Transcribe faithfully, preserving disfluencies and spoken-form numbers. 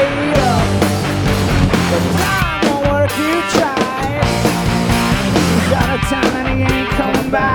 laid up. But time won't work, you tried. He's out of town and he ain't coming back.